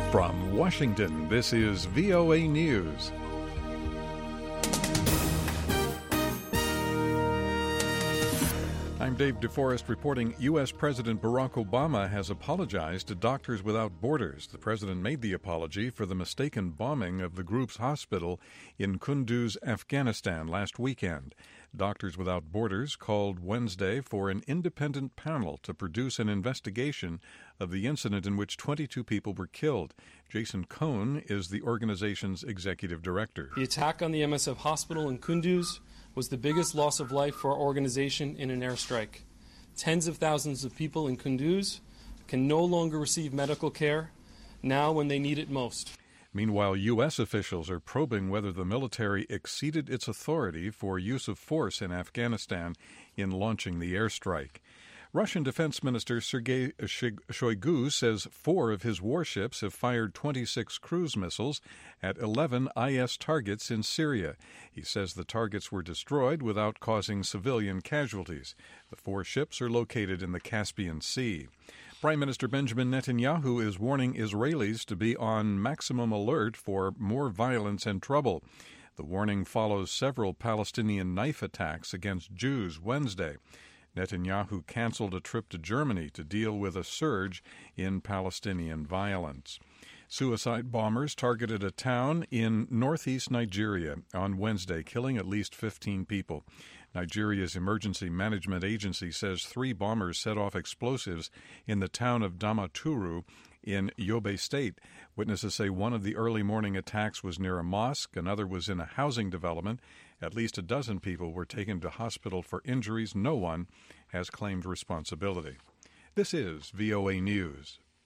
From Washington, this is VOA News. I'm Dave DeForest reporting U.S. President Barack Obama has apologized to Doctors Without Borders. The president made the apology for the mistaken bombing of the group's hospital in Kunduz, Afghanistan last weekend. Doctors Without Borders called Wednesday for an independent panel to produce an investigation of the incident in which 22 people were killed. Jason Cohn is the organization's executive director. The attack on the MSF hospital in Kunduz was the biggest loss of life for our organization in an airstrike. Tens of thousands of people in Kunduz can no longer receive medical care now when they need it most. Meanwhile, U.S. officials are probing whether the military exceeded its authority for use of force in Afghanistan in launching the airstrike. Russian Defense Minister Sergei Shoigu says 4 of his warships have fired 26 cruise missiles at 11 IS targets in Syria. He says the targets were destroyed without causing civilian casualties. The 4 ships are located in the Caspian Sea. Prime Minister Benjamin Netanyahu is warning Israelis to be on maximum alert for more violence and trouble. The warning follows several Palestinian knife attacks against Jews Wednesday. Netanyahu canceled a trip to Germany to deal with a surge in Palestinian violence. Suicide bombers targeted a town in northeast Nigeria on Wednesday, killing at least 15 people. Nigeria's emergency management agency says 3 bombers set off explosives in the town of Damaturu in Yobe State. Witnesses say one of the early morning attacks was near a mosque, another was in a housing development. At least a dozen people were taken to hospital for injuries. No one has claimed responsibility. This is VOA News.